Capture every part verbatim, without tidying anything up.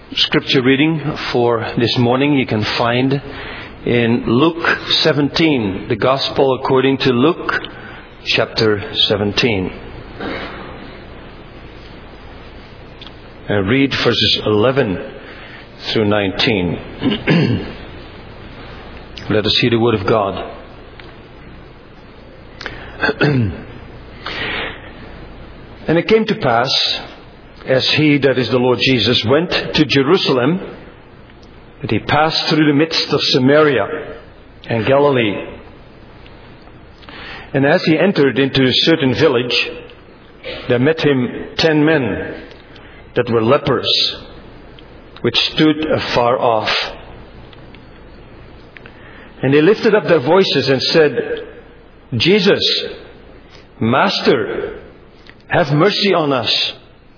Scripture reading for this morning you can find in Luke seventeen, the Gospel according to Luke, chapter seventeen. And read verses eleven through nineteen. Let us hear the word of God. And it came to pass, as he, that is the Lord Jesus, went to Jerusalem, that he passed through the midst of Samaria and Galilee. And as he entered into a certain village, there met him ten men that were lepers, which stood afar off. And they lifted up their voices and said, Jesus, Master, have mercy on us.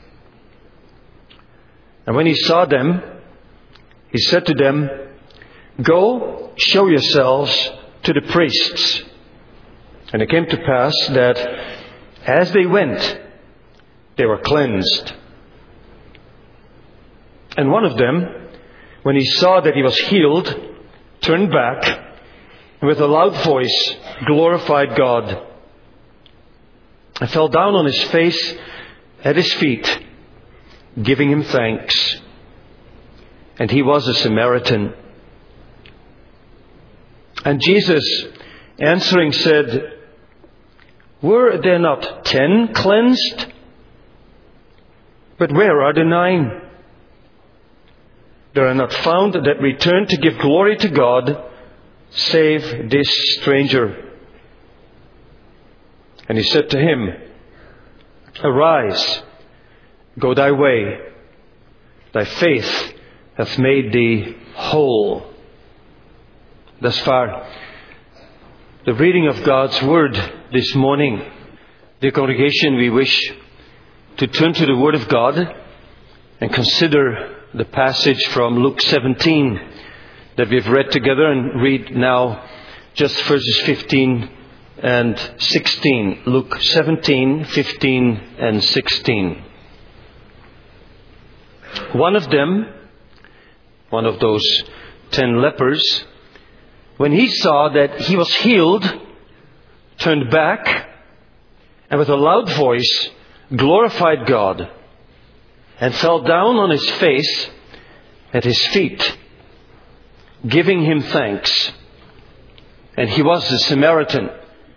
And when he saw them, he said to them, Go, show yourselves to the priests. And it came to pass that as they went, they were cleansed. And one of them, when he saw that he was healed, turned back, and with a loud voice glorified God, and fell down on his face at his feet, giving him thanks. And he was a Samaritan. And Jesus, answering, said, Were there not ten cleansed? But where are the nine? There are not found that return to give glory to God, save this stranger. And he said to him, Arise, go thy way, thy faith hath made thee whole. Thus far, the reading of God's Word this morning. Dear congregation, we wish to turn to the Word of God and consider the passage from Luke seventeen that we've read together, and read now just verses fifteen and sixteen. Luke seventeen, fifteen and sixteen. One of them, one of those ten lepers, when he saw that he was healed, turned back, and with a loud voice glorified God, and fell down on his face at his feet, giving him thanks. And he was a Samaritan.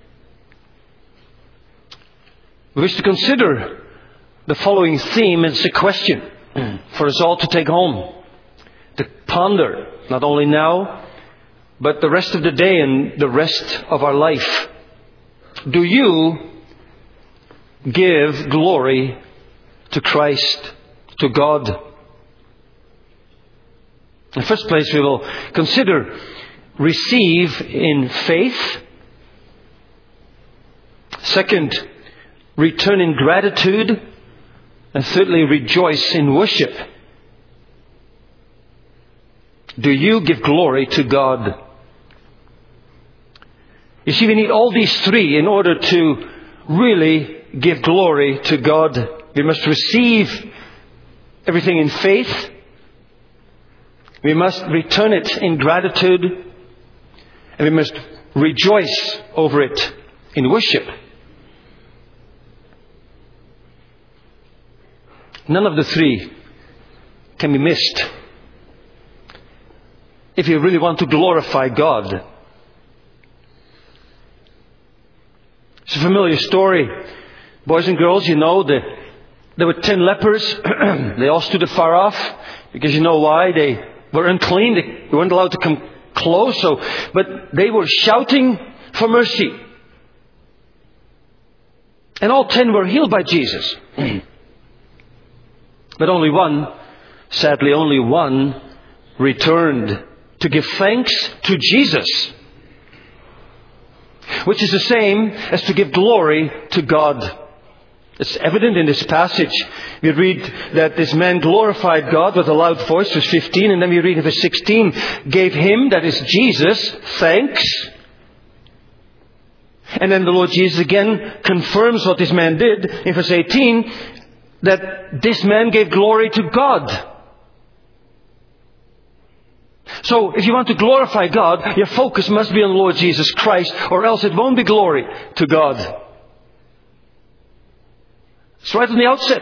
We wish to consider the following theme. It's a question for us all to take home, to ponder, not only now, but the rest of the day and the rest of our life. Do you give glory to Christ, to God? In the first place, we will consider receive in faith. Second, return in gratitude. And thirdly, rejoice in worship. Do you give glory to God? You see, we need all these three in order to really give glory to God. We must receive everything in faith. We must return it in gratitude. And we must rejoice over it in worship. None of the three can be missed if you really want to glorify God. It's a familiar story. Boys and girls, you know, the, there were ten lepers. They all stood afar off because you know why? They were unclean. They weren't allowed to come close. So, but they were shouting for mercy. And all ten were healed by Jesus. But only one, sadly only one, returned to give thanks to Jesus, which is the same as to give glory to God. It's evident in this passage. We read that this man glorified God with a loud voice, verse fifteen, and then we read in verse sixteen, gave him, that is Jesus, thanks. And then the Lord Jesus again confirms what this man did in verse eighteen, that this man gave glory to God. So if you want to glorify God, your focus must be on the Lord Jesus Christ, or else it won't be glory to God. It's right from the outset.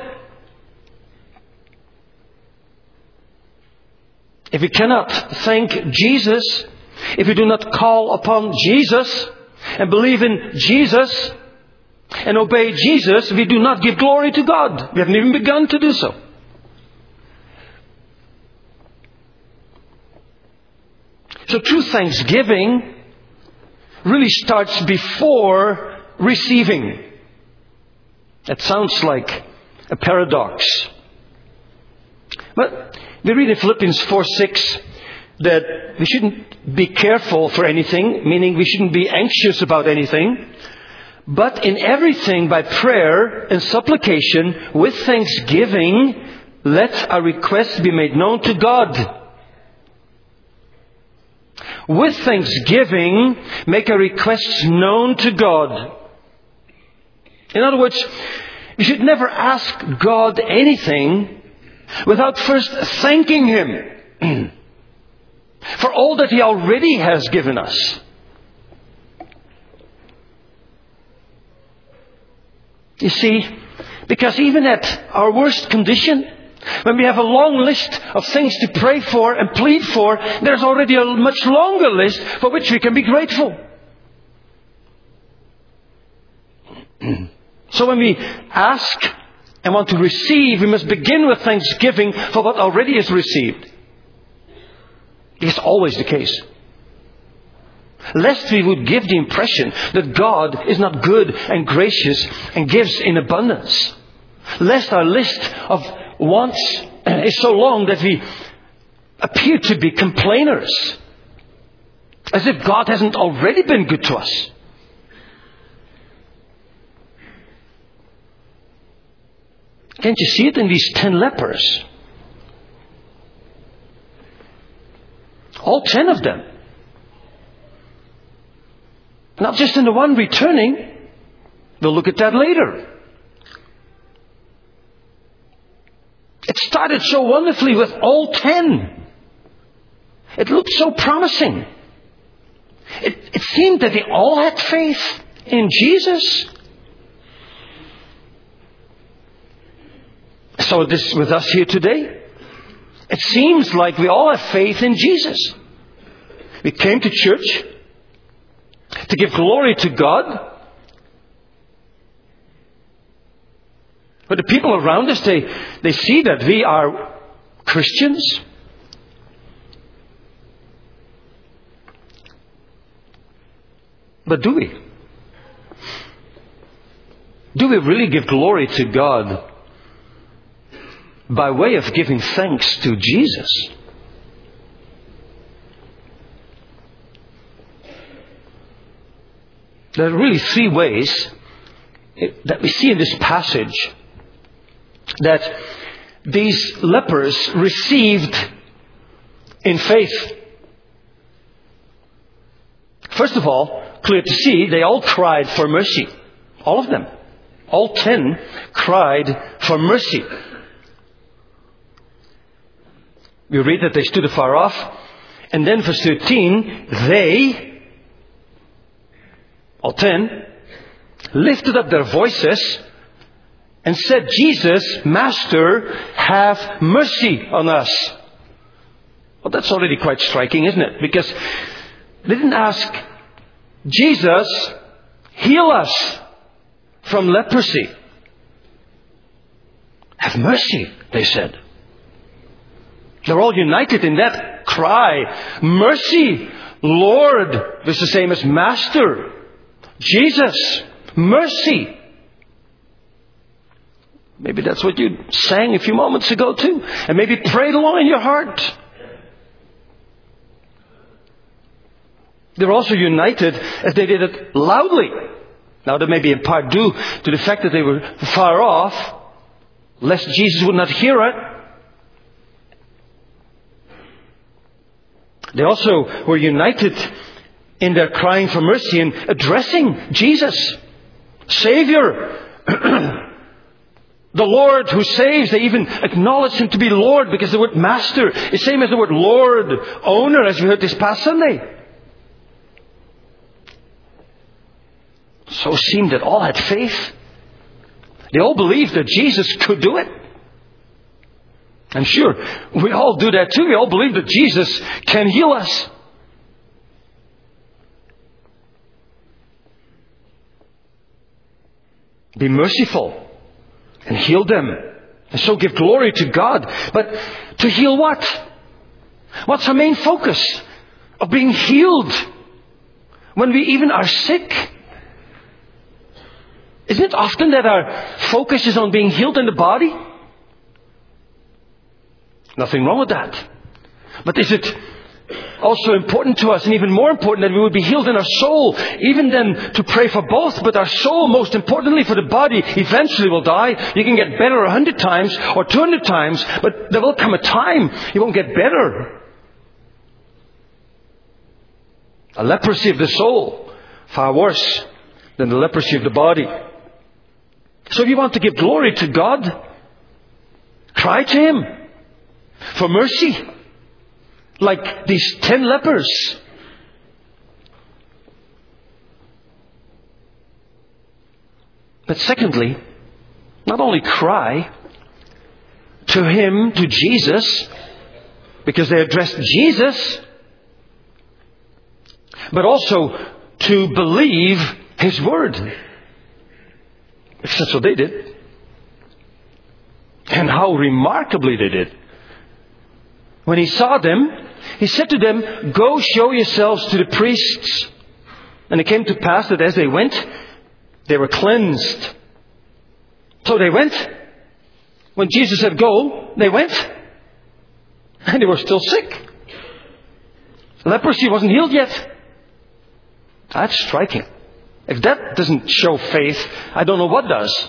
If you cannot thank Jesus, if you do not call upon Jesus and believe in Jesus and obey Jesus, we do not give glory to God. We haven't even begun to do so. So true thanksgiving really starts before receiving. That sounds like a paradox. But we read in Philippians four six that we shouldn't be careful for anything, meaning we shouldn't be anxious about anything, but in everything by prayer and supplication with thanksgiving, let our requests be made known to God. With thanksgiving, make our requests known to God. In other words, you should never ask God anything without first thanking Him for all that He already has given us. You see, because even at our worst condition, when we have a long list of things to pray for and plead for, there's already a much longer list for which we can be grateful. So when we ask and want to receive, we must begin with thanksgiving for what already is received. It's always the case. Lest we would give the impression that God is not good and gracious and gives in abundance. Lest our list of wants is so long that we appear to be complainers. As if God hasn't already been good to us. Can't you see it in these ten lepers? All ten of them. Not just in the one returning. We'll look at that later. It started so wonderfully with all ten. It looked so promising. It, it seemed that they all had faith in Jesus. So it is with us here today. It seems like we all have faith in Jesus. We came to church to give glory to God. But the people around us, they, they see that we are Christians. But do we? Do we really give glory to God by way of giving thanks to Jesus? There are really three ways that we see in this passage that these lepers received in faith. First of all, clear to see, they all cried for mercy. All of them. All ten cried for mercy. We read that they stood afar off. And then verse thirteen, they, all ten, lifted up their voices and said, Jesus, Master, have mercy on us. Well, that's already quite striking, isn't it? Because they didn't ask, Jesus, heal us from leprosy. Have mercy, they said. They're all united in that cry. Mercy, Lord. It's the same as Master. Jesus, mercy. Maybe that's what you sang a few moments ago too. And maybe prayed along in your heart. They're also united as they did it loudly. Now that may be in part due to the fact that they were far off, lest Jesus would not hear it. They also were united in their crying for mercy and addressing Jesus, Savior. The Lord who saves, they even acknowledge Him to be Lord, because the word master is the same as the word Lord, owner, as we heard this past Sunday. So it seemed that all had faith. They all believed that Jesus could do it. And sure, we all do that too. We all believe that Jesus can heal us. Be merciful and heal them. And so give glory to God. But to heal what? What's our main focus of being healed when we even are sick? Isn't it often that our focus is on being healed in the body? Nothing wrong with that. But is it also important to us, and even more important, that we would be healed in our soul? Even then to pray for both, but our soul, most importantly, for the body eventually will die. You can get better a hundred times or two hundred times, but there will come a time you won't get better. A leprosy of the soul, far worse than the leprosy of the body. So if you want to give glory to God, cry to Him for mercy, like these ten lepers. But secondly, not only cry to Him, to Jesus, because they addressed Jesus, but also to believe His word. Because that's what they did. And how remarkably they did. When He saw them, He said to them, "Go show yourselves to the priests." And it came to pass that as they went, they were cleansed. So they went. When Jesus said go, they went. And they were still sick. Leprosy wasn't healed yet. That's striking. If that doesn't show faith, I don't know what does.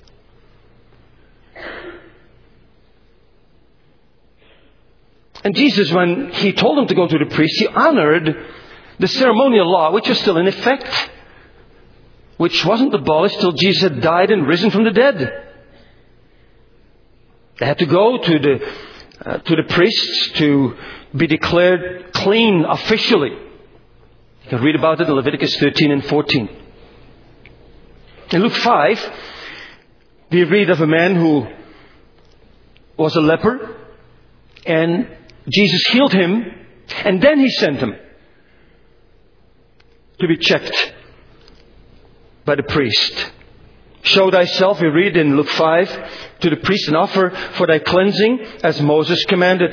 And Jesus, when He told them to go to the priest, He honored the ceremonial law, which was still in effect, which wasn't abolished till Jesus had died and risen from the dead. They had to go to the uh, to the priests to be declared clean officially. You can read about it in Leviticus thirteen and fourteen. In Luke five, we read of a man who was a leper, and Jesus healed him, and then He sent him to be checked by the priest. Show thyself, we read in Luke five, to the priest and offer for thy cleansing as Moses commanded.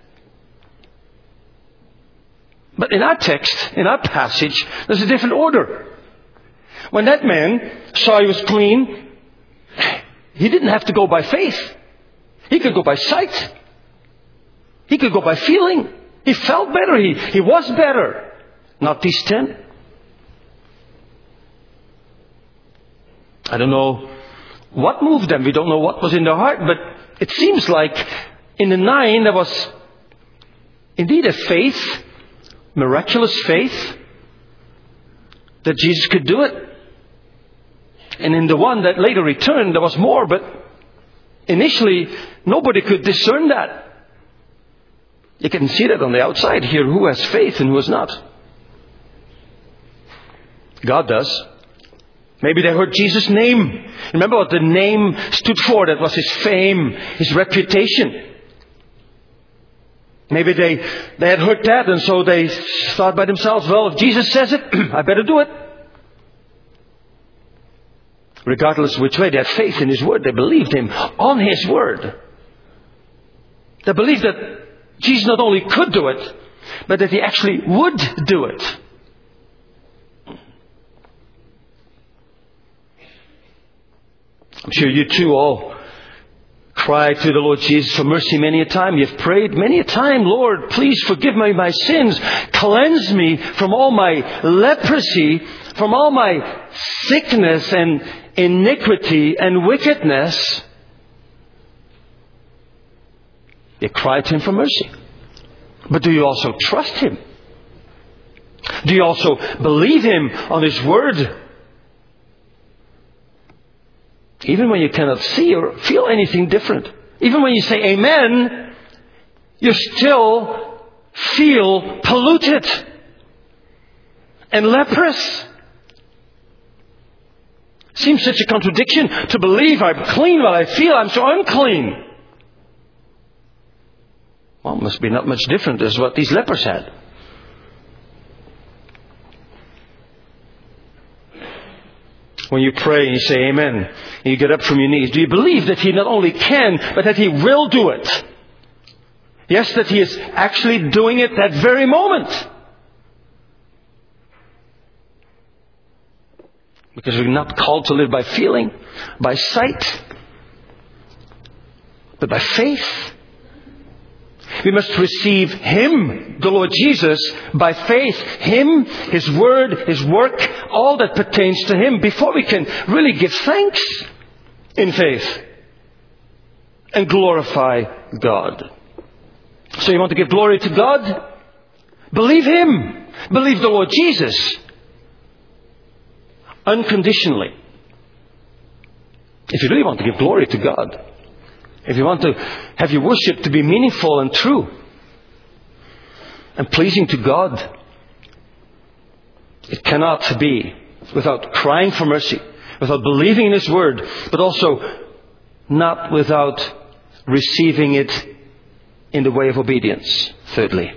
But in our text, in our passage, there's a different order. When that man saw he was clean, he didn't have to go by faith. He could go by sight. He could go by feeling. He felt better. He, he was better. Not these ten. I don't know what moved them. We don't know what was in their heart. But it seems like in the nine there was indeed a faith, miraculous faith, that Jesus could do it. And in the one that later returned, there was more, but initially nobody could discern that. You can see that on the outside here, who has faith and who has not. God does. Maybe they heard Jesus' name. Remember what the name stood for? That was His fame, His reputation. Maybe they, they had heard that, and so they thought by themselves, well, if Jesus says it, I better do it. Regardless of which way, they had faith in His word. They believed Him on His word. They believed that Jesus not only could do it, but that He actually would do it. I'm sure you too all cried to the Lord Jesus for mercy many a time. You've prayed many a time, Lord, please forgive me my sins. Cleanse me from all my leprosy, from all my sickness and iniquity and wickedness. You cry to Him for mercy. But do you also trust Him? Do you also believe Him on His word? Even when you cannot see or feel anything different. Even when you say amen, you still feel polluted and leprous. Seems such a contradiction to believe I'm clean while I feel I'm so unclean. Well, it must be not much different as what these lepers had. When you pray and you say amen, and you get up from your knees, do you believe that He not only can, but that He will do it? Yes, that He is actually doing it that very moment. Because we're not called to live by feeling, by sight, but by faith. We must receive Him, the Lord Jesus, by faith. Him, His Word, His work, all that pertains to Him, before we can really give thanks in faith and glorify God. So you want to give glory to God? Believe Him. Believe the Lord Jesus. Unconditionally. If you really want to give glory to God, if you want to have your worship to be meaningful and true and pleasing to God, it cannot be without crying for mercy, without believing in His Word, but also not without receiving it in the way of obedience, thirdly.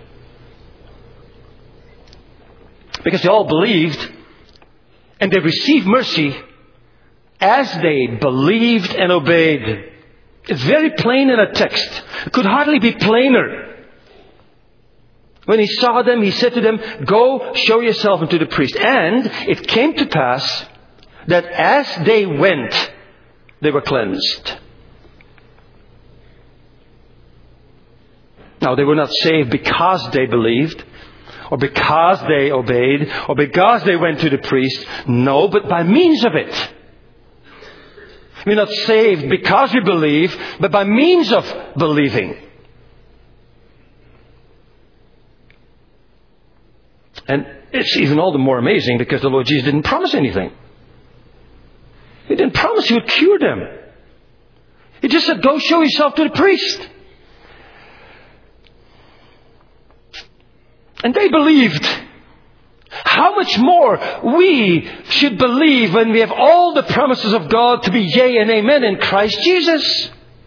Because they all believed and they received mercy as they believed and obeyed. It's very plain in a text. It could hardly be plainer. When He saw them, He said to them, "Go, show yourself unto the priest." And it came to pass that as they went, they were cleansed. Now, they were not saved because they believed, or because they obeyed, or because they went to the priest. No, but by means of it. We're not saved because we believe, but by means of believing. And it's even all the more amazing because the Lord Jesus didn't promise anything. He didn't promise He would cure them. He just said, "Go show yourself to the priest." And they believed. How much more we should believe when we have all the promises of God to be yea and amen in Christ Jesus.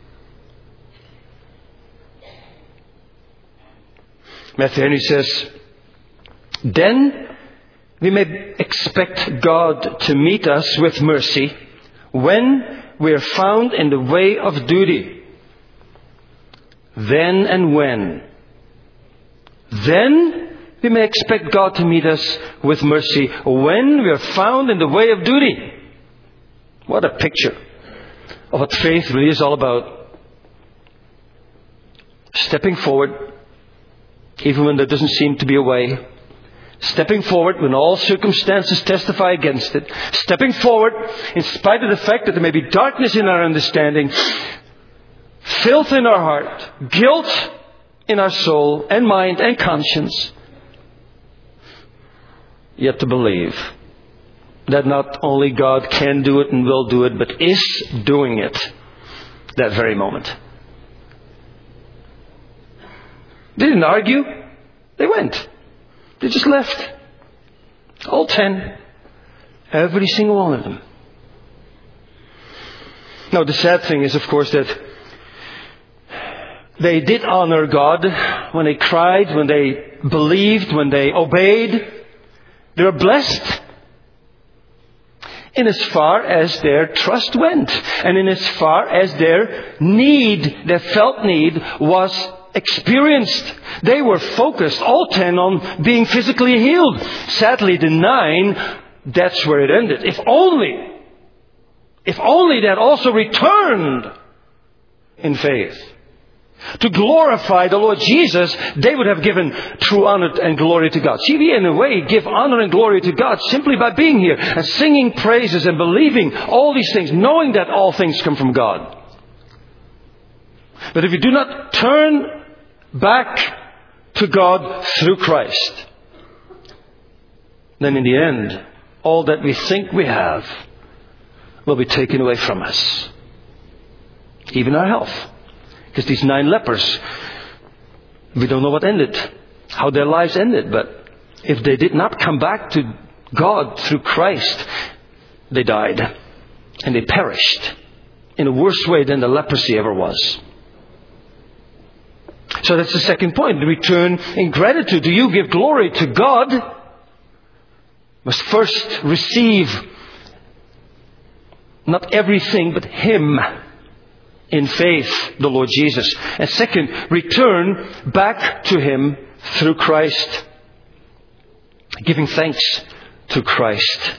Matthew Henry says, "Then we may expect God to meet us with mercy when we are found in the way of duty. Then and when. Then we may expect God to meet us with mercy when we are found in the way of duty." What a picture of what faith really is all about. Stepping forward, even when there doesn't seem to be a way. Stepping forward when all circumstances testify against it. Stepping forward in spite of the fact that there may be darkness in our understanding, filth in our heart, guilt in our soul and mind and conscience. Yet to believe that not only God can do it and will do it, but is doing it that very moment. They didn't argue. They went. They just left. All ten. Every single one of them. Now the sad thing is, of course, that they did honor God when they cried, when they believed, when they obeyed. They were blessed in as far as their trust went, and in as far as their need, their felt need, was experienced. They were focused, all ten, on being physically healed. Sadly, the nine, that's where it ended. If only, if only they had also returned in faith to glorify the Lord Jesus, they would have given true honor and glory to God. See, we in a way give honor and glory to God simply by being here and singing praises and believing all these things, knowing that all things come from God. But if we do not turn back to God through Christ, then in the end, all that we think we have, will be taken away from us. Even our health. Because these nine lepers, we don't know what ended, how their lives ended, but if they did not come back to God through Christ, they died. And they perished in a worse way than the leprosy ever was. So that's the second point. Return in gratitude. Do you give glory to God? Must first receive not everything but Him in faith, the Lord Jesus. And second, return back to Him through Christ. Giving thanks to Christ.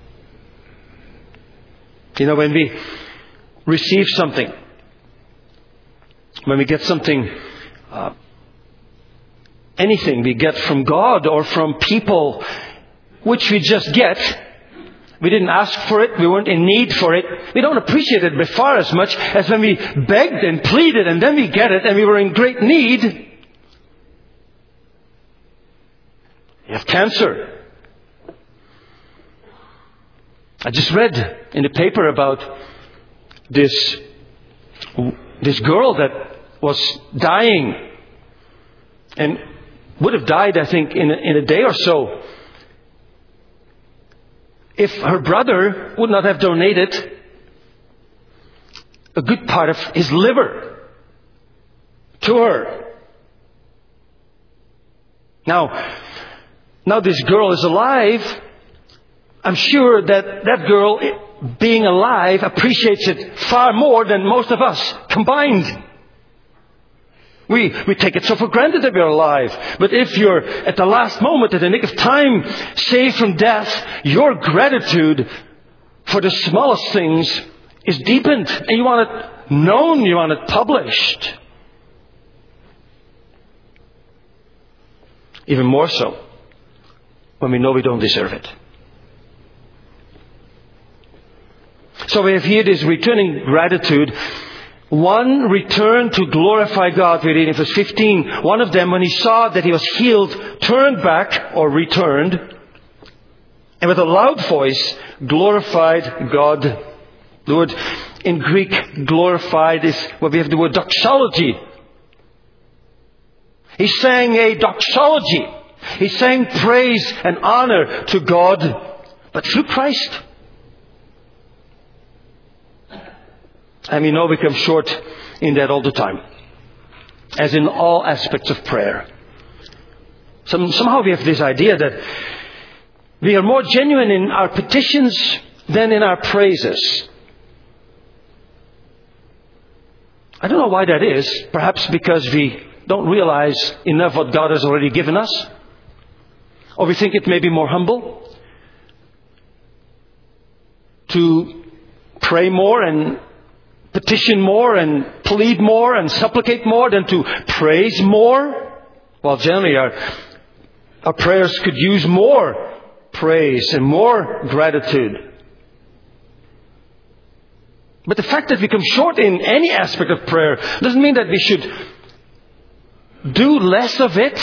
You know, when we receive something, when we get something, uh, anything we get from God or from people, which we just get, we didn't ask for it, we weren't in need for it, we don't appreciate it by far as much as when we begged and pleaded and then we get it and we were in great need. You have cancer. I just read in the paper about this, this girl that was dying and would have died, I think, in a, in a day or so if her brother would not have donated a good part of his liver to her. Now, now this girl is alive. I'm sure that that girl, being alive, appreciates it far more than most of us combined. We, we take it so for granted that we're alive. But if you're at the last moment, at the nick of time, saved from death, your gratitude for the smallest things is deepened. And you want it known, you want it published. Even more so when we know we don't deserve it. So we have here this returning gratitude. One returned to glorify God. We read in verse fifteen. One of them, when he saw that he was healed, turned back or returned, and with a loud voice glorified God. The word in Greek, glorified, is where we have the word doxology. He sang a doxology. He sang praise and honor to God, but through Christ. And we know we come short in that all the time. As in all aspects of prayer. Some, somehow we have this idea that we are more genuine in our petitions than in our praises. I don't know why that is. Perhaps because we don't realize enough what God has already given us. Or we think it may be more humble to pray more and petition more and plead more and supplicate more than to praise more. Well, generally our, our prayers could use more praise and more gratitude. But the fact that we come short in any aspect of prayer doesn't mean that we should do less of it.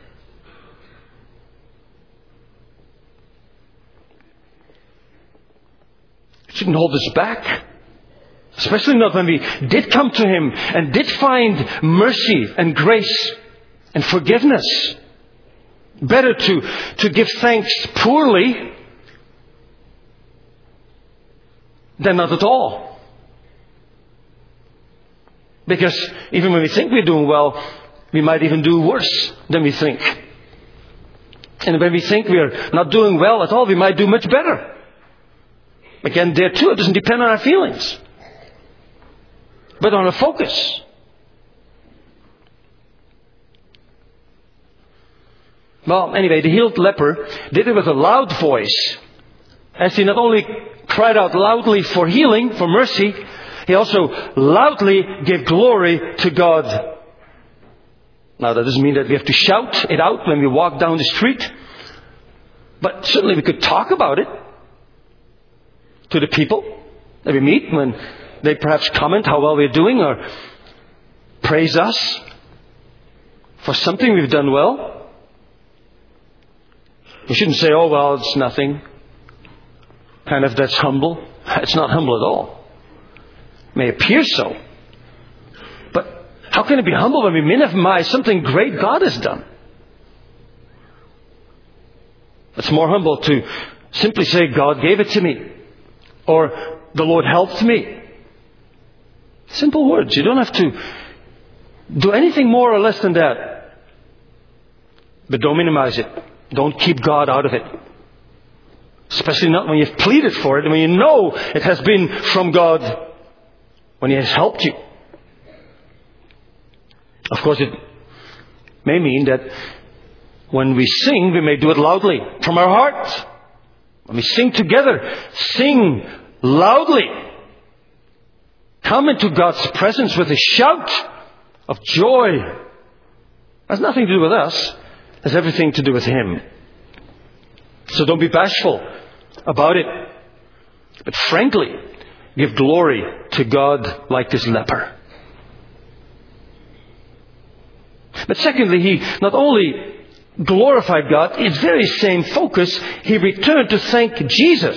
It shouldn't hold us back. Especially not when we did come to Him and did find mercy and grace and forgiveness. Better to, to give thanks poorly than not at all. Because even when we think we're doing well, we might even do worse than we think. And when we think we're not doing well at all, we might do much better. Again, there too, it doesn't depend on our feelings, but on a focus. Well, anyway, the healed leper did it with a loud voice. As he not only cried out loudly for healing, for mercy, he also loudly gave glory to God. Now, that doesn't mean that we have to shout it out when we walk down the street. But certainly we could talk about it to the people that we meet when they perhaps comment how well we're doing or praise us for something we've done well. We shouldn't say, oh, well, it's nothing. kind of that's humble. It's not humble at all. It may appear so. But how can it be humble when we minimize something great God has done? It's more humble to simply say, God gave it to me. Or, the Lord helped me. Simple words. You don't have to do anything more or less than that. But don't minimize it. Don't keep God out of it. Especially not when you've pleaded for it and when you know it has been from God, when He has helped you. Of course, it may mean that when we sing, we may do it loudly from our heart. When we sing together, sing loudly. Come into God's presence with a shout of joy. It has nothing to do with us. It has everything to do with Him. So don't be bashful about it. But frankly, give glory to God like this leper. But secondly, he not only glorified God, in its very same focus, he returned to thank Jesus.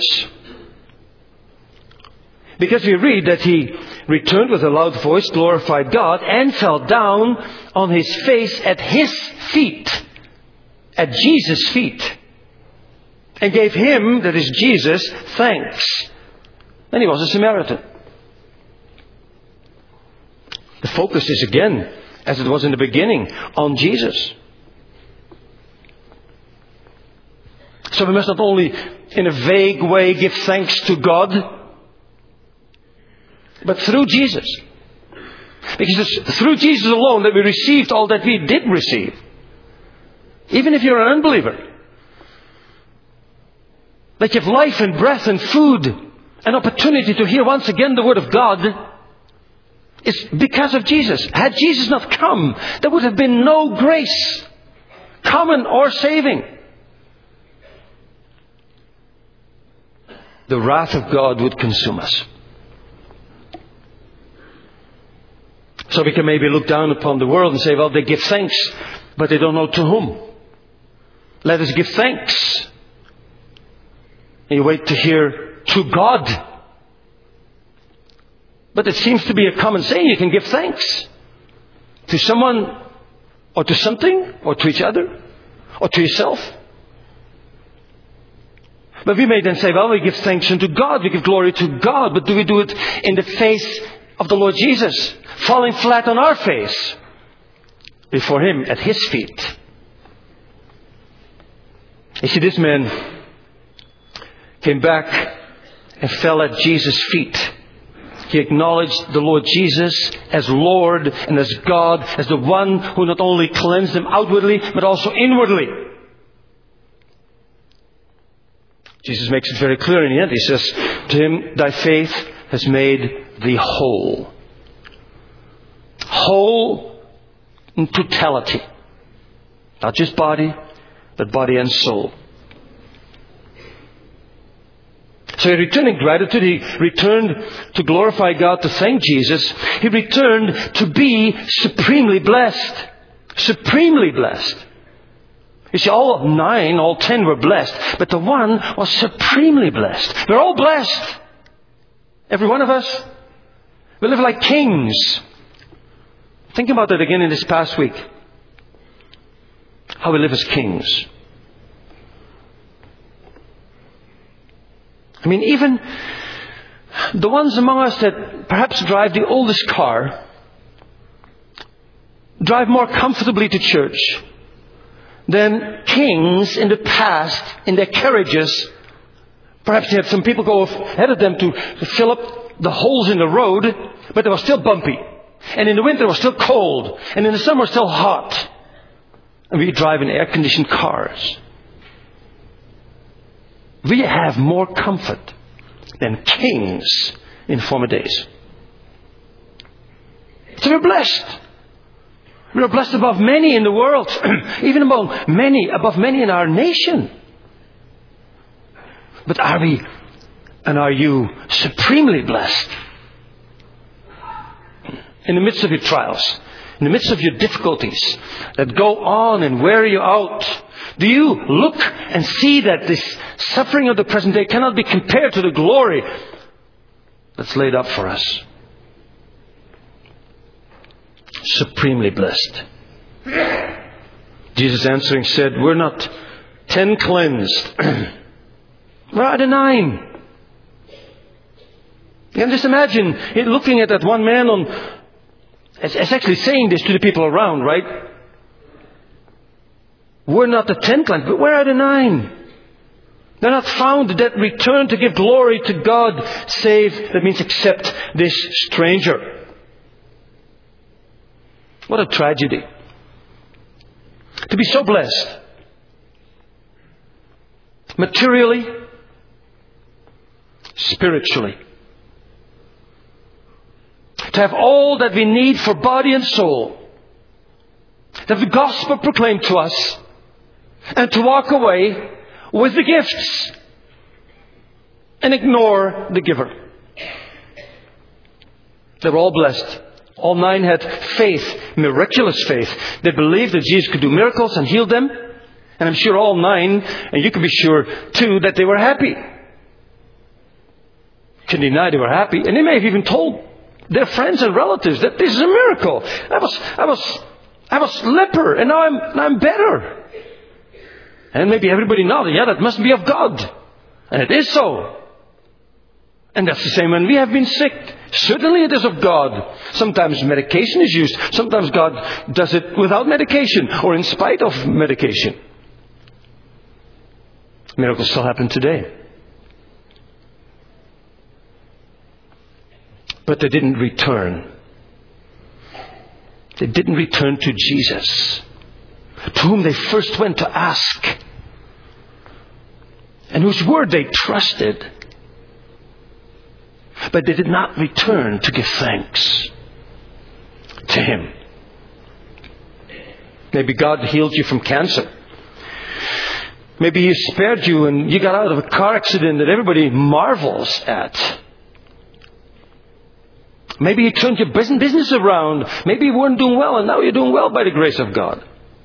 Because we read that he returned with a loud voice, glorified God, and fell down on his face at His feet. At Jesus' feet. And gave Him, that is Jesus, thanks. And he was a Samaritan. The focus is again, as it was in the beginning, on Jesus. So we must not only, in a vague way, give thanks to God, but through Jesus. Because it's through Jesus alone that we received all that we did receive. Even if you're an unbeliever. That you have life and breath and food and opportunity to hear once again the Word of God is because of Jesus. Had Jesus not come, there would have been no grace, common or saving. The wrath of God would consume us. So we can maybe look down upon the world and say, well, they give thanks, but they don't know to whom. Let us give thanks. And you wait to hear to God. But it seems to be a common saying, you can give thanks to someone or to something or to each other or to yourself. But we may then say, well, we give thanks unto God, we give glory to God, but do we do it in the face of the Lord Jesus, falling flat on our face before Him at His feet? You see, this man came back and fell at Jesus' feet. He acknowledged the Lord Jesus as Lord and as God, as the one who not only cleansed him outwardly, but also inwardly. Jesus makes it very clear in the end. He says to him, thy faith has made thee whole. Whole in totality. Not just body, but body and soul. So he returned in gratitude. He returned to glorify God, to thank Jesus. He returned to be supremely blessed. Supremely blessed. You see, all nine, all ten were blessed. But the one was supremely blessed. We're all blessed. Every one of us. We live like kings. Think about that again in this past week. How we live as kings. I mean, even the ones among us that perhaps drive the oldest car, drive more comfortably to church than kings in the past in their carriages. Perhaps they had some people go ahead of them to, to fill up the holes in the road, but they were still bumpy. And in the winter it was still cold. And in the summer it was still hot. And we drive in air-conditioned cars. We have more comfort than kings in former days. So we're blessed. We're blessed above many in the world. Even above many, above many in our nation. But are we, and are you supremely blessed? In the midst of your trials, in the midst of your difficulties that go on and wear you out, Do you look and see that this suffering of the present day cannot be compared to the glory that's laid up for us? Supremely blessed. Jesus answering said, we're not ten cleansed. We're out of nine. You can just imagine it looking at that one man on, it's, it's actually saying this to the people around, right? We're not the ten cleansed, but we're out of nine. They're not found that return to give glory to God, save, that means except this stranger. What a tragedy. To be so blessed. Materially, spiritually. To have all that we need for body and soul. To have the gospel proclaimed to us. And to walk away with the gifts. And ignore the giver. They were all blessed. All nine had faith, miraculous faith. They believed that Jesus could do miracles and heal them. And I'm sure all nine, and you can be sure too, that they were happy. Can deny they were happy. And they may have even told their friends and relatives that this is a miracle. I was, I was, I was leper, and now I'm, now I'm better. And maybe everybody nodded, yeah, that must be of God. And it is so. And that's the same when we have been sick. Certainly it is of God. Sometimes medication is used. Sometimes God does it without medication or in spite of medication. Miracles still happen today. But they didn't return. They didn't return to Jesus, to whom they first went to ask, and whose word they trusted. But they did not return to give thanks to Him. Maybe God healed you from cancer. Maybe He spared you and you got out of a car accident that everybody marvels at. Maybe He turned your business around. Maybe you weren't doing well and now you're doing well by the grace of God.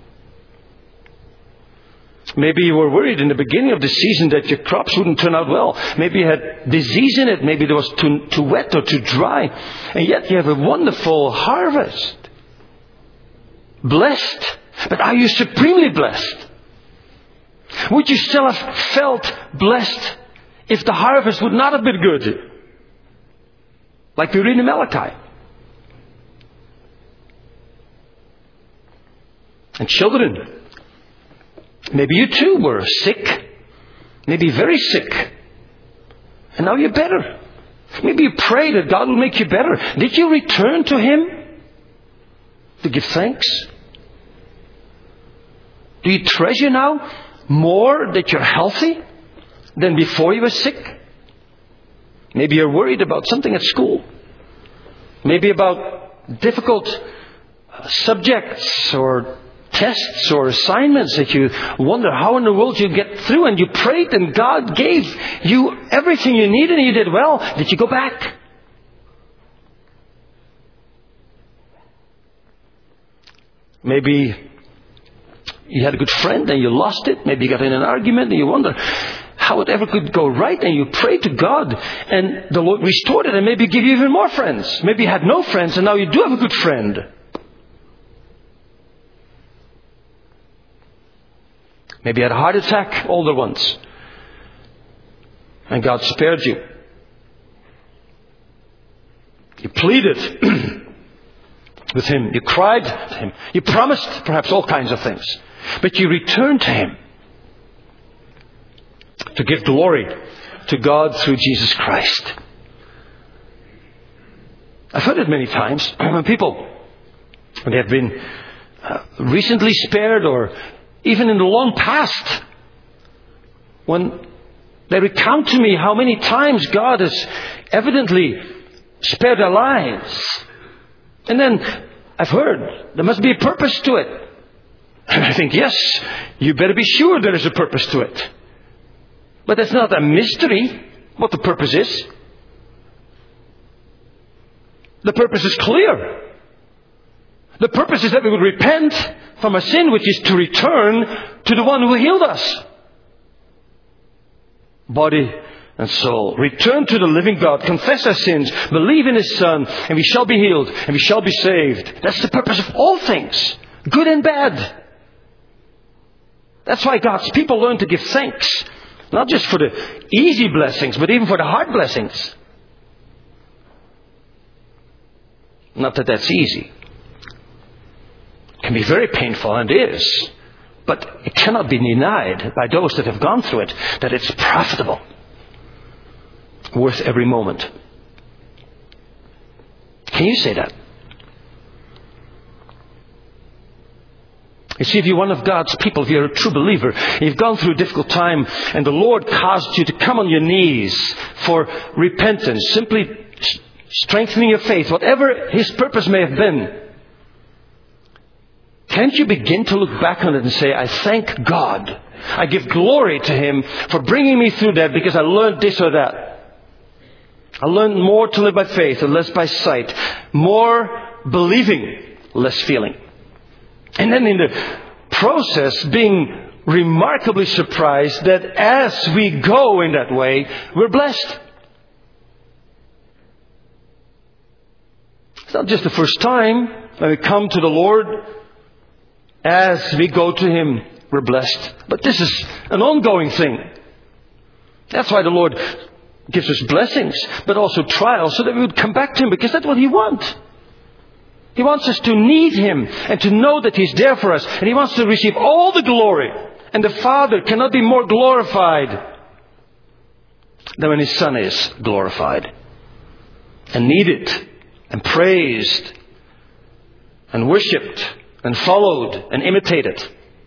Maybe you were worried in the beginning of the season that your crops wouldn't turn out well. Maybe you had disease in it. Maybe it was too, too wet or too dry. And yet you have a wonderful harvest. Blessed. But are you supremely blessed? Would you still have felt blessed if the harvest would not have been good? Like we read in Malachi. And children, maybe you too were sick. Maybe very sick. And now you're better. Maybe you pray that God will make you better. Did you return to Him to give thanks? Do you treasure now more that you're healthy than before you were sick? Maybe you're worried about something at school. Maybe about difficult subjects or tests or assignments that you wonder how in the world you get through, and you prayed and God gave you everything you needed and you did well. Did you go back? Maybe you had a good friend and you lost it. Maybe you got in an argument and you wonder how it ever could go right, and you prayed to God and the Lord restored it, and maybe give you even more friends. Maybe you had no friends and now you do have a good friend. Maybe you had a heart attack, older ones, and God spared you. You pleaded with Him. You cried to Him. You promised perhaps all kinds of things. But you returned to Him to give glory to God through Jesus Christ. I've heard it many times when people, when they have been uh, recently spared or even in the long past, when they recount to me how many times God has evidently spared their lives. And then I've heard there must be a purpose to it. And I think, yes, you better be sure there is a purpose to it. But it's not a mystery what the purpose is. The purpose is clear. The purpose is that we would repent, from our sin, which is to return to the one who healed us. Body and soul. Return to the living God. Confess our sins. Believe in His Son. And we shall be healed. And we shall be saved. That's the purpose of all things. Good and bad. That's why God's people learn to give thanks. Not just for the easy blessings, but even for the hard blessings. Not that that's easy. It can be very painful, and is. But it cannot be denied by those that have gone through it that it's profitable. Worth every moment. Can you say that? You see, if you're one of God's people, if you're a true believer, you've gone through a difficult time and the Lord caused you to come on your knees for repentance, simply strengthening your faith, whatever His purpose may have been, can't you begin to look back on it and say, I thank God. I give glory to Him for bringing me through that because I learned this or that. I learned more to live by faith and less by sight. More believing, less feeling. And then in the process, being remarkably surprised that as we go in that way, we're blessed. It's not just the first time when we come to the Lord. As we go to Him, we're blessed. But this is an ongoing thing. That's why the Lord gives us blessings, but also trials, so that we would come back to Him, because that's what He wants. He wants us to need Him and to know that He's there for us. And He wants to receive all the glory. And the Father cannot be more glorified than when His Son is glorified. And needed and praised and worshipped and followed and imitated.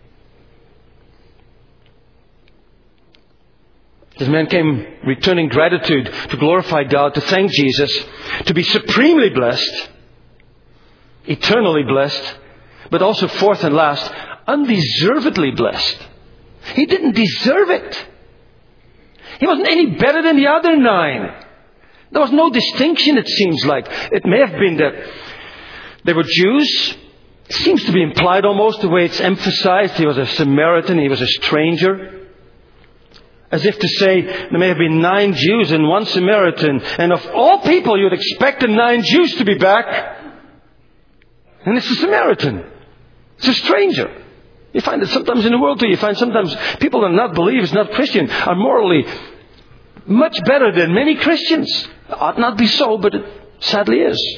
This man came returning gratitude to glorify God, to thank Jesus, to be supremely blessed, eternally blessed, but also fourth and last, undeservedly blessed. He didn't deserve it. He wasn't any better than the other nine. There was no distinction, it seems like. It may have been that they were Jews. It seems to be implied almost the way it's emphasized. He was a Samaritan, he was a stranger. As if to say, there may have been nine Jews and one Samaritan. And of all people, you'd expect the nine Jews to be back. And it's a Samaritan. It's a stranger. You find it sometimes in the world too. You find sometimes people that are not believers, not Christian, are morally much better than many Christians. It ought not be so, but it sadly is.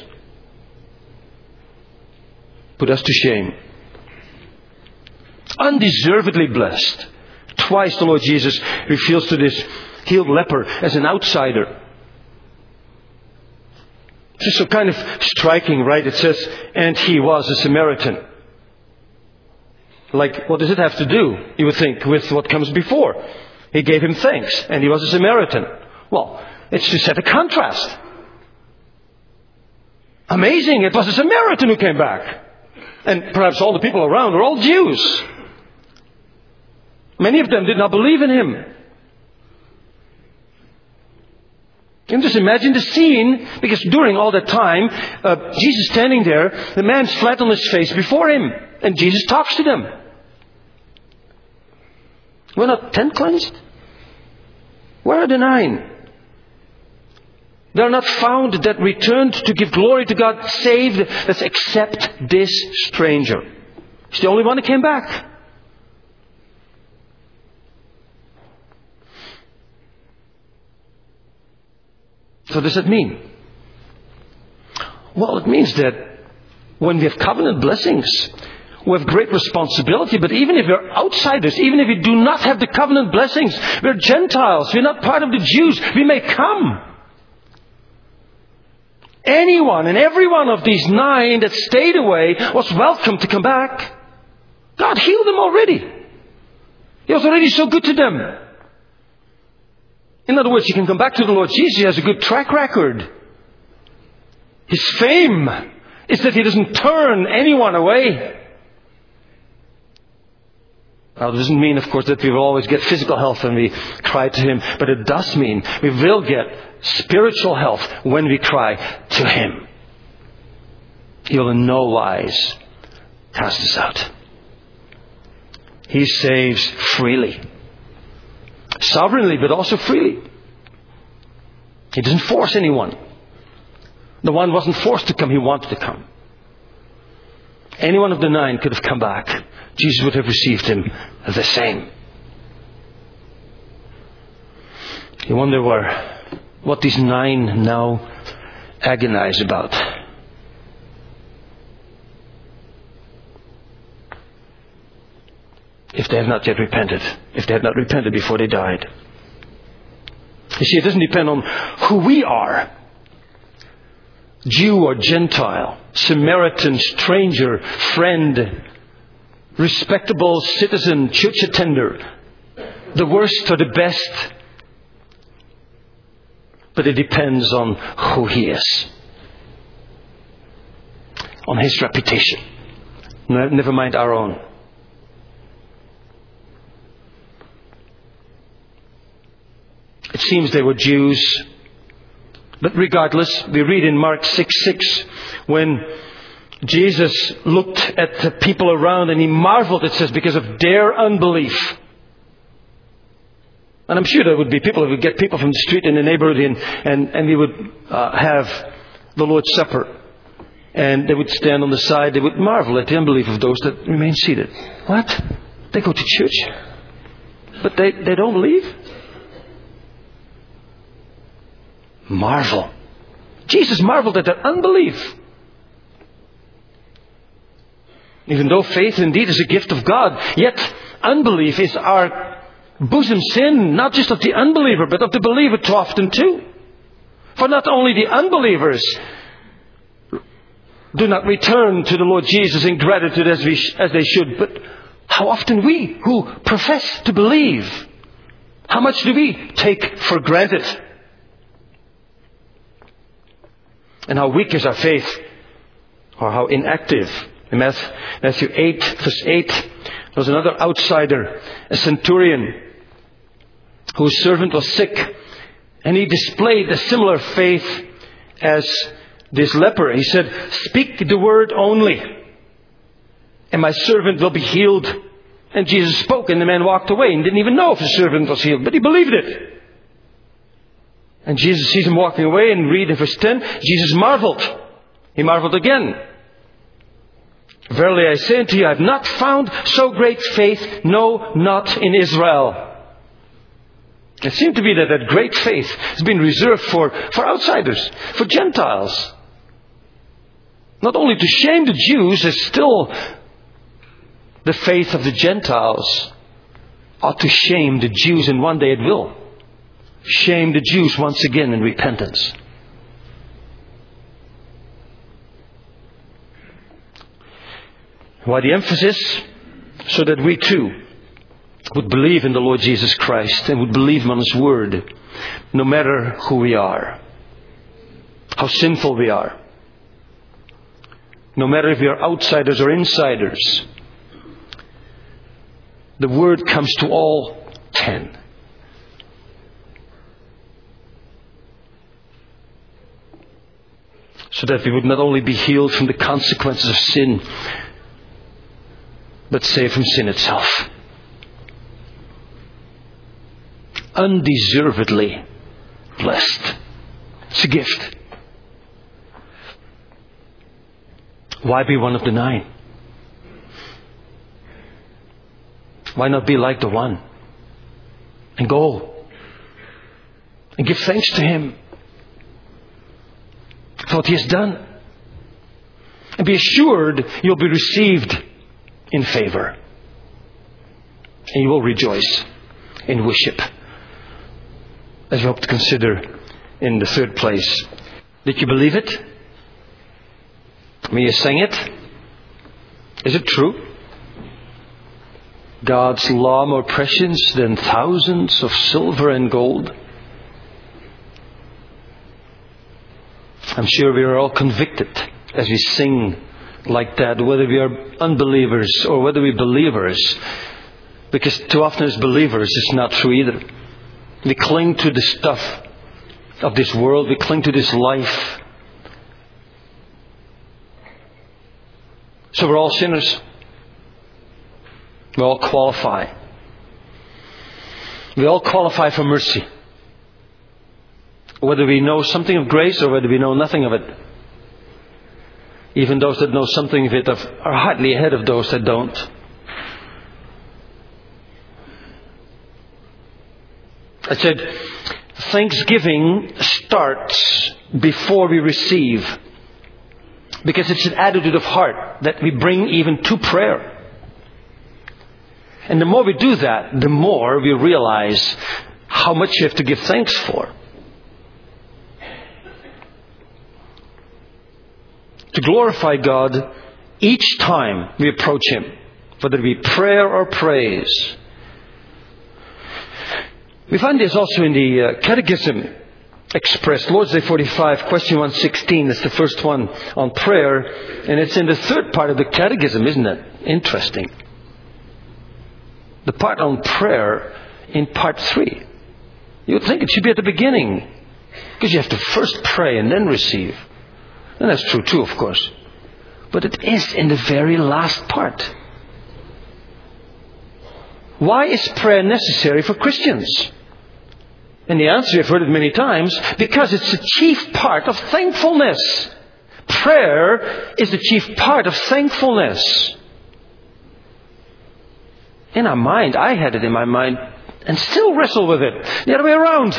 Put us to shame. Undeservedly blessed. Twice the Lord Jesus refers to this healed leper as an outsider. It's just so kind of striking, right? It says, and he was a Samaritan. Like, what does it have to do, you would think, with what comes before? He gave him thanks, and he was a Samaritan. Well, it's to set a contrast. Amazing, it was a Samaritan who came back. And perhaps all the people around were all Jews. Many of them did not believe in Him. You can just imagine the scene, because during all that time, uh, Jesus standing there, the man's flat on his face before Him, and Jesus talks to them. Were not ten cleansed? Where are the nine? They are not found that returned to give glory to God, saved, let's accept this stranger. He's the only one that came back. So what does that mean? Well, it means that when we have covenant blessings, we have great responsibility. But even if we're outsiders, even if we do not have the covenant blessings, we're Gentiles, we're not part of the Jews, we may come. Anyone and every one of these nine that stayed away was welcome to come back. God healed them already. He was already so good to them. In other words, you can come back to the Lord Jesus. He has a good track record. His fame is that He doesn't turn anyone away. Now, it doesn't mean, of course, that we will always get physical health when we cry to Him. But it does mean we will get spiritual health when we cry to Him. He will in no wise cast us out. He saves freely. Sovereignly, but also freely. He doesn't force anyone. The one wasn't forced to come. He wanted to come. Any one of the nine could have come back. Jesus would have received him the same. You wonder where, what these nine now agonize about. If they have not yet repented. If they had not repented before they died. You see, it doesn't depend on who we are. Jew or Gentile, Samaritan, stranger, friend, respectable citizen, church attender, the worst or the best. But it depends on who he is. On his reputation. Never mind our own. It seems they were Jews. But regardless, we read in Mark six six, when Jesus looked at the people around and he marveled, it says, because of their unbelief. And I'm sure there would be people who would get people from the street in the neighborhood in, and, and we would uh, have the Lord's Supper. And they would stand on the side, they would marvel at the unbelief of those that remain seated. What? They go to church? But they, they don't believe? Marvel. Jesus marveled at their unbelief. Even though faith indeed is a gift of God, yet unbelief is our bosom sin, not just of the unbeliever, but of the believer too often too. For not only the unbelievers do not return to the Lord Jesus in gratitude as, we, as they should, but how often we who profess to believe, how much do we take for granted? And how weak is our faith, or how inactive. In Matthew eight, verse eight, there was another outsider, a centurion, whose servant was sick. And he displayed a similar faith as this leper. He said, "Speak the word only, and my servant will be healed." And Jesus spoke, and the man walked away and didn't even know if his servant was healed, but he believed it. And Jesus sees him walking away, and read in verse ten, Jesus marveled. He marveled again. "Verily I say unto you, I have not found so great faith, no, not in Israel." It seemed to be that that great faith has been reserved for, for outsiders, for Gentiles. Not only to shame the Jews, as still the faith of the Gentiles ought to shame the Jews, and one day it will. Shame the Jews once again in repentance. Why the emphasis? So that we too would believe in the Lord Jesus Christ and would believe Him on His Word, no matter who we are, how sinful we are, no matter if we are outsiders or insiders. The Word comes to all ten. So that we would not only be healed from the consequences of sin, but saved from sin itself. Undeservedly blessed. It's a gift. Why be one of the nine? Why not be like the one? And go. And give thanks to Him for what He has done. And be assured you'll be received in favor. And you will rejoice in worship. As we hope to consider in the third place. Did you believe it? When you sang it? Is it true? God's law more precious than thousands of silver and gold. I'm sure we are all convicted as we sing like that, whether we are unbelievers or whether we believers. Because too often as believers it's not true either. We cling to the stuff of this world. We cling to this life. So we're all sinners. We all qualify. We all qualify for mercy. Whether we know something of grace or whether we know nothing of it. Even those that know something of it are hardly ahead of those that don't. I said, thanksgiving starts before we receive. Because it's an attitude of heart that we bring even to prayer. And the more we do that, the more we realize how much you have to give thanks for. To glorify God each time we approach Him, whether it be prayer or praise. We find this also in the uh, Catechism expressed. Lord's Day forty-five, question one sixteen. That's the first one on prayer. And it's in the third part of the Catechism, isn't it? Interesting. The part on prayer in part three. You would think it should be at the beginning. Because you have to first pray and then receive. And that's true too, of course. But it is in the very last part. Why is prayer necessary for Christians? And the answer, you've heard it many times, because it's the chief part of thankfulness. Prayer is the chief part of thankfulness. In our mind, I had it in my mind, and still wrestle with it. The other way around.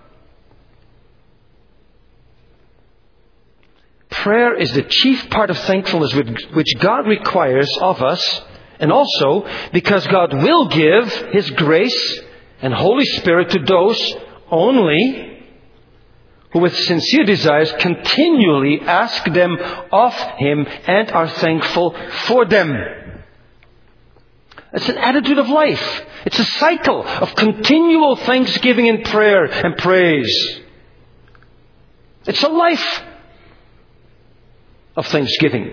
Prayer is the chief part of thankfulness which God requires of us, and also because God will give His grace and Holy Spirit to those only who with sincere desires continually ask them of Him and are thankful for them. It's an attitude of life. It's a cycle of continual thanksgiving and prayer and praise. It's a life of thanksgiving.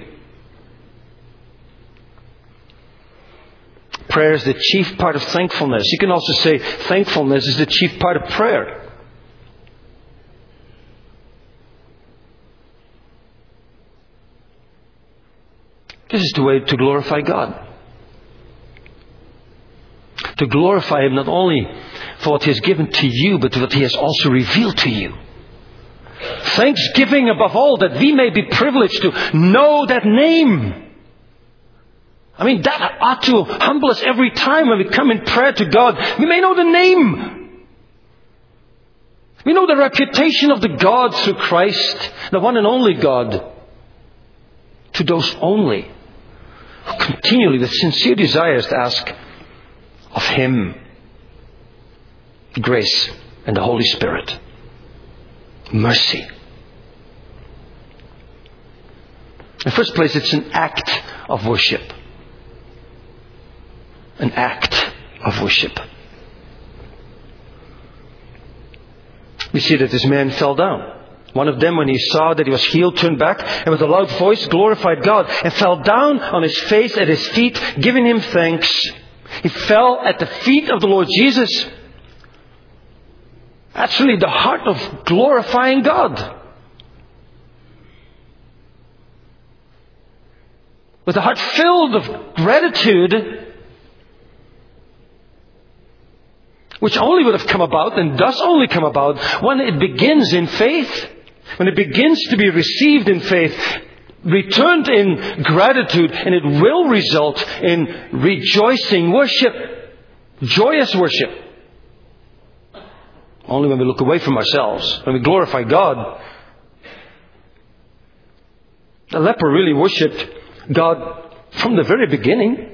Prayer is the chief part of thankfulness. You can also say thankfulness is the chief part of prayer. This is the way to glorify God. To glorify Him not only for what He has given to you, but what He has also revealed to you. Thanksgiving above all, that we may be privileged to know that name. I mean, that ought to humble us every time when we come in prayer to God. We may know the name. We know the reputation of the God through Christ, the one and only God. To those only who continually with sincere desires to ask of Him grace and the Holy Spirit. Mercy. In the first place, it's an act of worship. An act of worship. We see that this man fell down. One of them, when he saw that he was healed, turned back and with a loud voice glorified God and fell down on his face at His feet, giving Him thanks. He fell at the feet of the Lord Jesus. That's really the heart of glorifying God. With a heart filled of gratitude, which only would have come about and does only come about when it begins in faith, when it begins to be received in faith, returned in gratitude, and it will result in rejoicing worship, joyous worship. Only when we look away from ourselves, when we glorify God. The leper really worshipped God from the very beginning.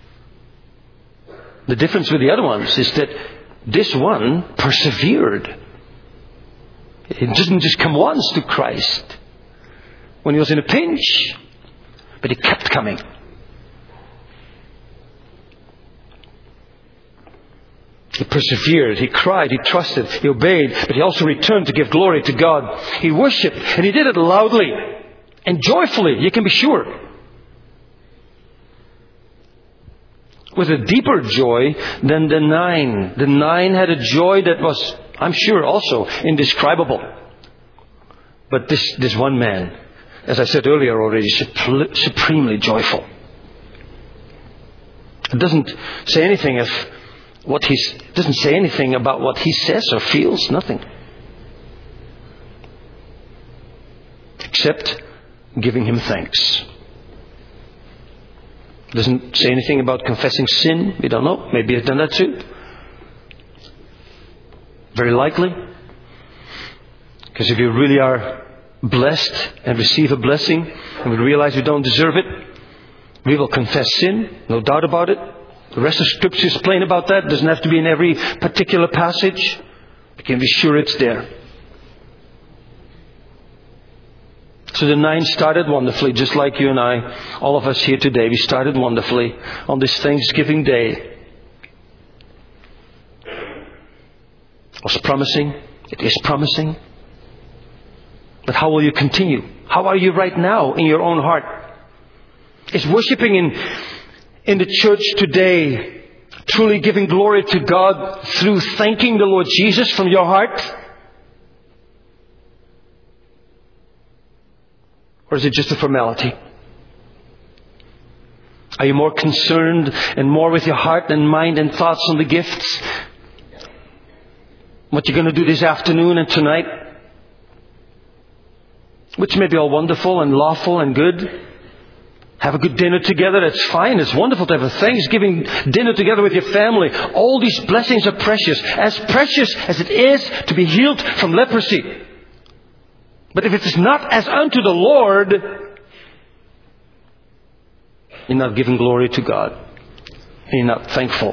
The difference with the other ones is that this one persevered. It didn't just come once to Christ when he was in a pinch, but he kept coming. He persevered, he cried, he trusted, he obeyed, but he also returned to give glory to God. He worshipped, and he did it loudly and joyfully, you can be sure. With a deeper joy than the nine. The nine had a joy that was, I'm sure, also indescribable. But this, this one man, as I said earlier already, supremely joyful. It doesn't say anything of what he's, it doesn't say anything about what he says or feels, nothing. Except giving him thanks. It doesn't say anything about confessing sin. We don't know. Maybe he's done that too. Very likely. Because if you really are blessed and receive a blessing and we realize we don't deserve it, we will confess sin, no doubt about it. The rest of Scripture is plain about that. It doesn't have to be in every particular passage. You can be sure it's there. So the nine started wonderfully, just like you and I, all of us here today. We started wonderfully on this Thanksgiving Day. It was promising. It is promising. But how will you continue? How are you right now in your own heart? Is worshiping in, in the church today truly giving glory to God through thanking the Lord Jesus from your heart? Or is it just a formality? Are you more concerned and more with your heart and mind and thoughts on the gifts? What you're going to do this afternoon and tonight? Which may be all wonderful and lawful and good. Have a good dinner together. That's fine. It's wonderful to have a Thanksgiving dinner together with your family. All these blessings are precious. As precious as it is to be healed from leprosy. But if it is not as unto the Lord, you're not giving glory to God. And you're not thankful.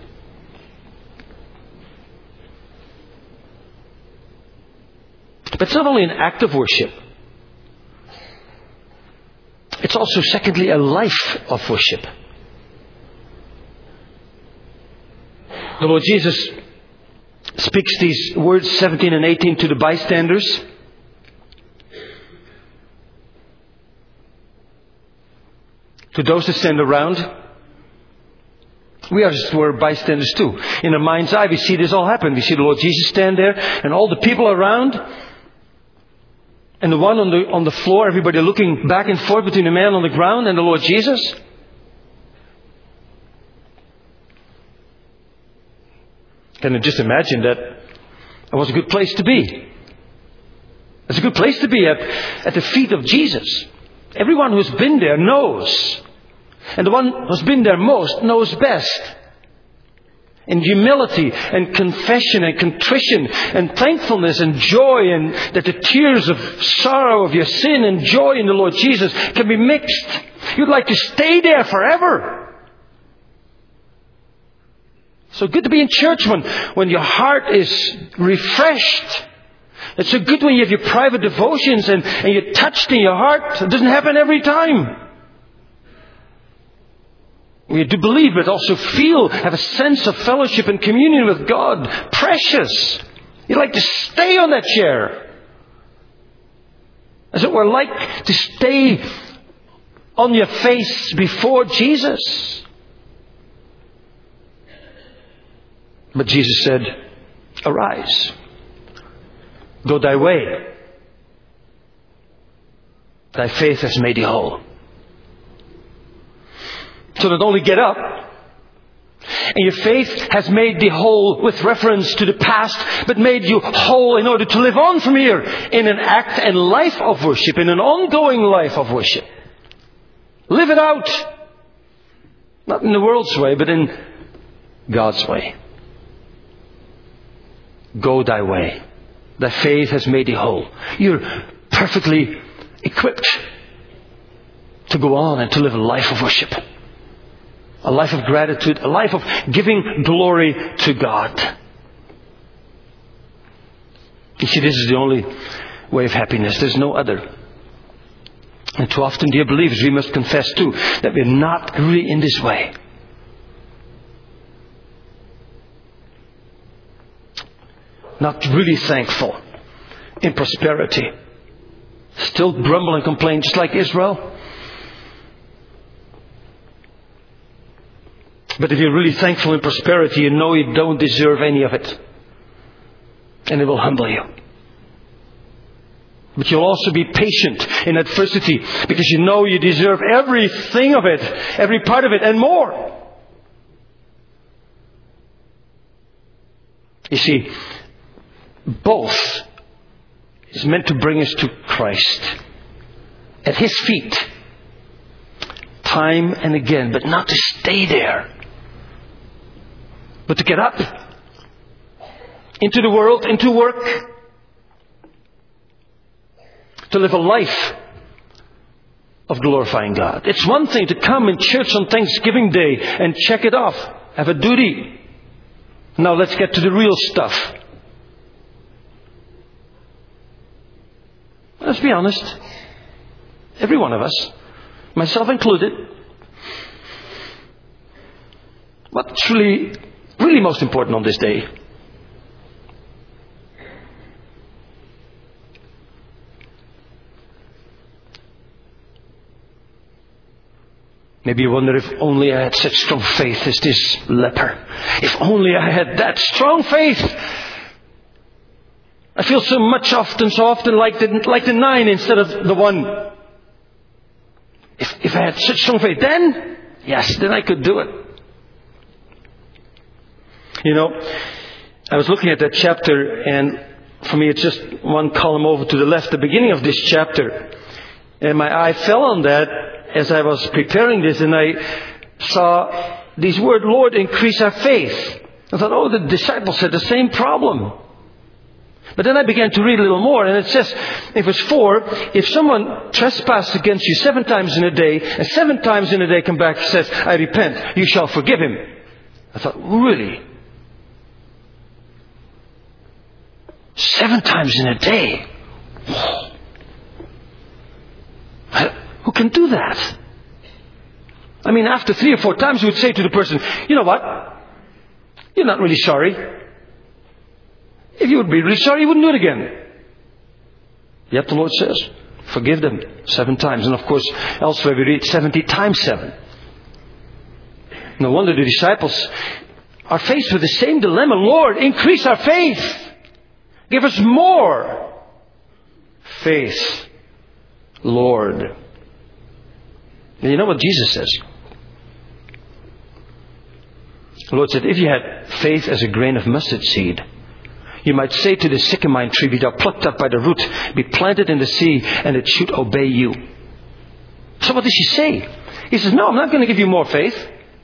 But it's not only an act of worship. It's also, secondly, a life of worship. The Lord Jesus speaks these words, seventeen and eighteen, to the bystanders. To those that stand around. We are just were bystanders too. In our mind's eye, we see this all happen. We see the Lord Jesus stand there and all the people around. And the one on the on the floor, everybody looking back and forth between the man on the ground and the Lord Jesus. Can you just imagine that it was a good place to be? It's a good place to be at, at the feet of Jesus. Everyone who's been there knows. And the one who's been there most knows best. In humility and confession and contrition and thankfulness and joy, and that the tears of sorrow of your sin and joy in the Lord Jesus can be mixed. You'd like to stay there forever. So good to be in church when, when your heart is refreshed. It's so good when you have your private devotions and, and you're touched in your heart. It doesn't happen every time. We do believe, but also feel, have a sense of fellowship and communion with God. Precious. You'd like to stay on that chair. As it were, like to stay on your face before Jesus. But Jesus said, arise. Go thy way. Thy faith has made thee whole. So not only get up, and your faith has made thee whole with reference to the past, but made you whole in order to live on from here in an act and life of worship, in an ongoing life of worship. Live it out. Not in the world's way, but in God's way. Go thy way. Thy faith has made thee whole. You're perfectly equipped to go on and to live a life of worship. A life of gratitude. A life of giving glory to God. You see, this is the only way of happiness. There's no other. And too often, dear believers, we must confess too that we're not really in this way. Not really thankful in prosperity. Still grumble and complain just like Israel. But if you're really thankful in prosperity, you know you don't deserve any of it. And it will humble you. But you'll also be patient in adversity because you know you deserve everything of it, every part of it and more. You see, both is meant to bring us to Christ. At His feet. Time and again. But not to stay there. But to get up. Into the world, into work. To live a life of glorifying God. It's one thing to come in church on Thanksgiving Day and check it off. Have a duty. Now let's get to the real stuff. Let's be honest. Every one of us, myself included, what's really, really most important on this day? Maybe you wonder, if only I had such strong faith as this leper. If only I had that strong faith. I feel so much often, so often like the, like the nine instead of the one. If, if I had such strong faith, then, yes, then I could do it. You know, I was looking at that chapter, and for me it's just one column over to the left, the beginning of this chapter. And my eye fell on that as I was preparing this, and I saw these words, Lord, increase our faith. I thought, oh, the disciples had the same problem. But then I began to read a little more, and it says in verse four, if someone trespasses against you seven times in a day, and seven times in a day come back and says, I repent, you shall forgive him. I thought, really? Seven times in a day? Whoa. Who can do that? I mean, after three or four times, you would say to the person, you know what? You're not really sorry. If you would be really sorry, you wouldn't do it again. Yet the Lord says, forgive them seven times. And of course, elsewhere we read seventy times seven. No wonder the disciples are faced with the same dilemma. Lord, increase our faith. Give us more faith. Lord. And you know what Jesus says? The Lord said, if you had faith as a grain of mustard seed, you might say to the sycamore tree, be thou plucked up by the root, be planted in the sea, and it should obey you. So what does he say? He says, no, I'm not going to give you more faith.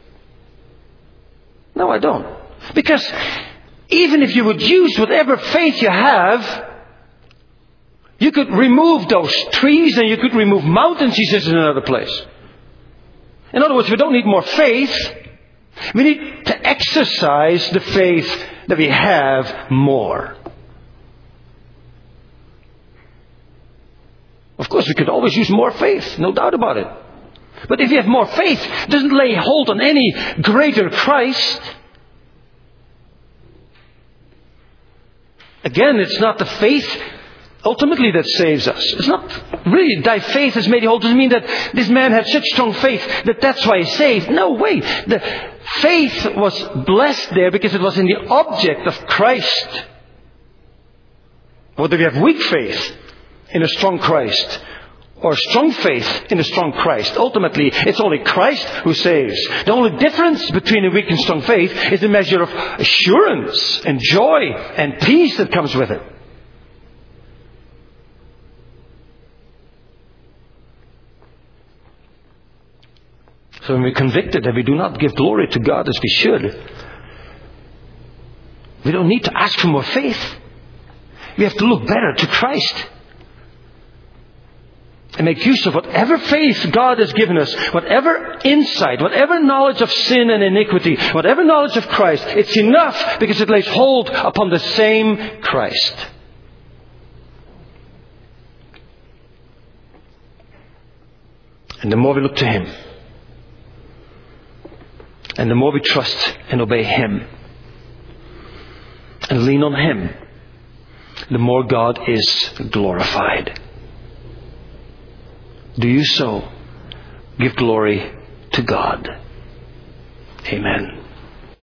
No, I don't. Because even if you would use whatever faith you have, you could remove those trees and you could remove mountains, he says in another place. In other words, we don't need more faith. We need to exercise the faith that we have more. Of course, we could always use more faith, no doubt about it. But if you have more faith, it doesn't lay hold on any greater Christ. Again, it's not the faith ultimately that saves us. It's not really thy faith has made you whole. It doesn't mean that this man had such strong faith that that's why he's saved. No way. The faith was blessed there because it was in the object of Christ. Whether we have weak faith in a strong Christ or strong faith in a strong Christ, ultimately it's only Christ who saves. The only difference between a weak and strong faith is the measure of assurance and joy and peace that comes with it. So when we're convicted that we do not give glory to God as we should, we don't need to ask for more faith. We have to look better to Christ. And make use of whatever faith God has given us, whatever insight, whatever knowledge of sin and iniquity, whatever knowledge of Christ. It's enough because it lays hold upon the same Christ. And the more we look to Him, and the more we trust and obey Him and lean on Him, the more God is glorified. Do you so give glory to God? Amen.